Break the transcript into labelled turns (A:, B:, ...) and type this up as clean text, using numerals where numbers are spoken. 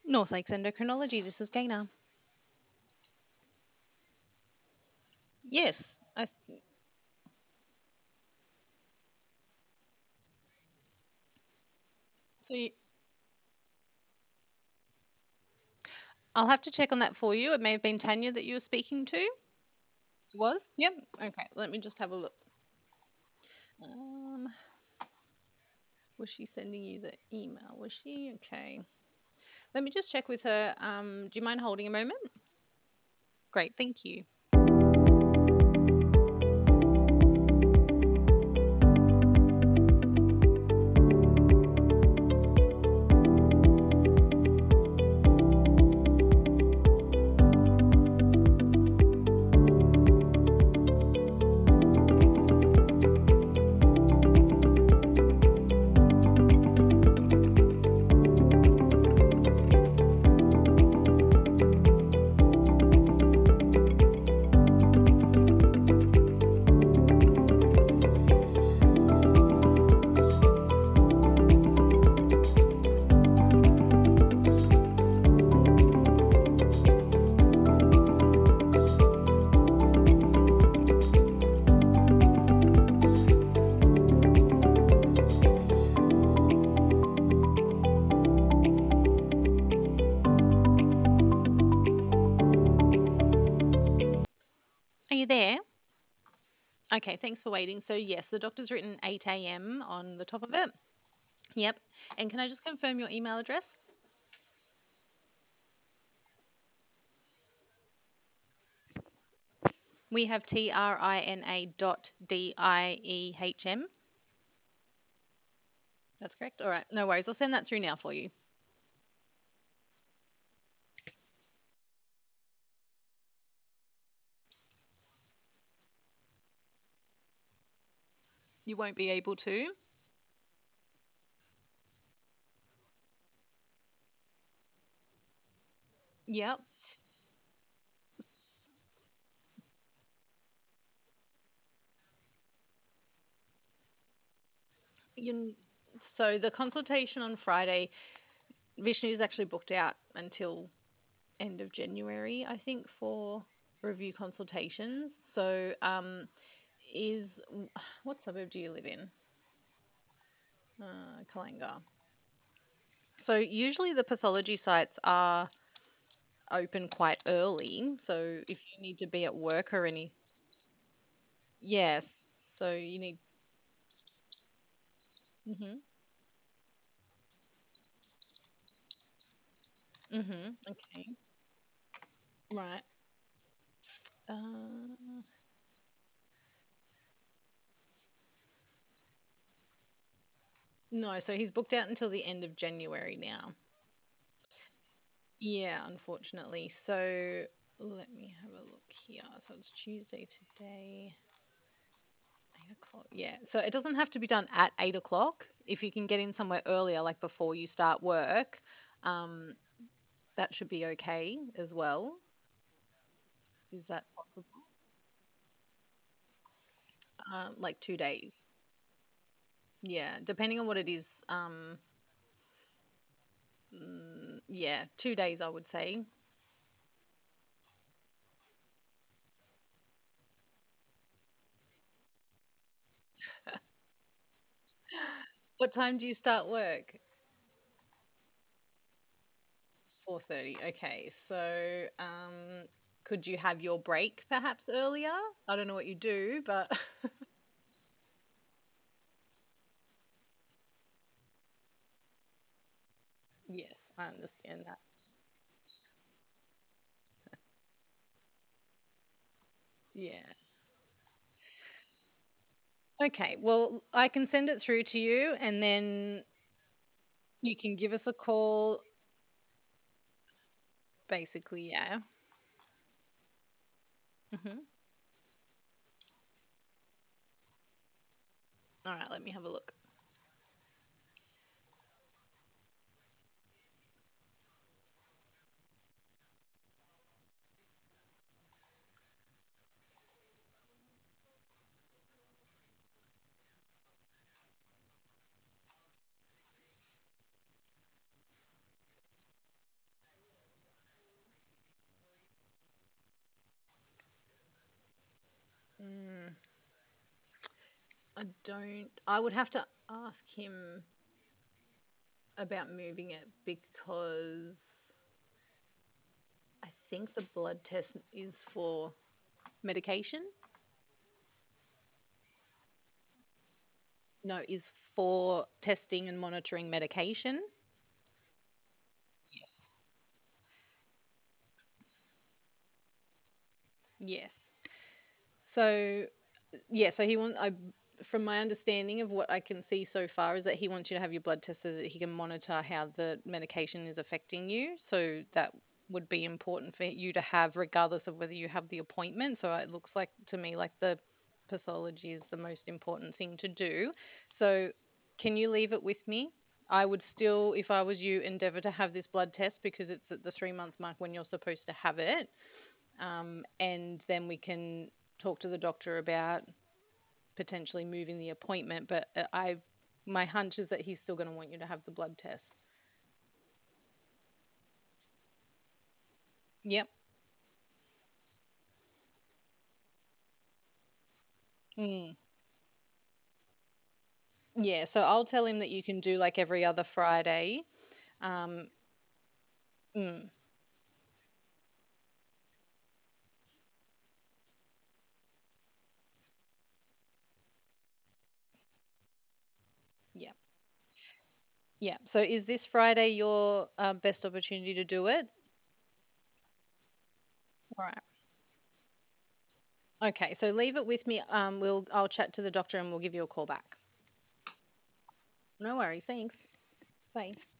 A: North Lakes Endocrinology. This is Gaina. Yes, so I'll have to check on that for you. It may have been Tanya that you were speaking to. Was? Yep. Okay. Let me just have a look. Um, was she sending you the email? Was she? Okay. Let me just check with her. Do you mind holding a moment? Great. Thank you. Are you there? Okay. Thanks for waiting. So, yes, the doctor's written 8 a.m. on the top of it. Yep. And can I just confirm your email address? We have Trina dot DIEHM. That's correct. All right. No worries. I'll send that through now for you. You won't be able to. Yep. You, so the consultation on Friday, Vishnu is actually booked out until end of January, I think, for review consultations. So, is what suburb do you live in? Kalanga. So usually the pathology sites are open quite early. So if you need to be at work or any, yes. So you need. Mhm. Mhm. Okay. Right. Uh, no, so he's booked out until the end of January now. Yeah, unfortunately. So let me have a look here. So it's Tuesday today, 8 o'clock. Yeah. So it doesn't have to be done at 8 o'clock. If you can get in somewhere earlier, like before you start work, um, that should be okay as well. Is that possible? Like 2 days. Yeah, depending on what it is. Yeah, 2 days, I would say. What time do you start work? 4:30. Okay. So, could you have your break perhaps earlier? I don't know what you do, but yes, I understand that. Yeah. Okay. Well, I can send it through to you and then you can give us a call. Basically, yeah. Hmm. All right, let me have a look. I don't. I would have to ask him about moving it because I think the blood test is for medication. No, is for testing and monitoring medication. Yes. Yes. So yeah, so he want I from my understanding of what I can see so far is that he wants you to have your blood test so that he can monitor how the medication is affecting you. So that would be important for you to have regardless of whether you have the appointment. So it looks like to me like the pathology is the most important thing to do. So can you leave it with me? I would still, if I was you, endeavor to have this blood test because it's at the 3 month mark when you're supposed to have it. And then we can talk to the doctor about potentially moving the appointment. But my hunch is that he's still going to want you to have the blood test. Yep. Mm. Yeah. So I'll tell him that you can do like every other Friday. Um, mm, yeah. Yeah. So is this Friday your best opportunity to do it? All right. Okay. So leave it with me. I'll chat to the doctor and we'll give you a call back. No worries. Thanks. Bye.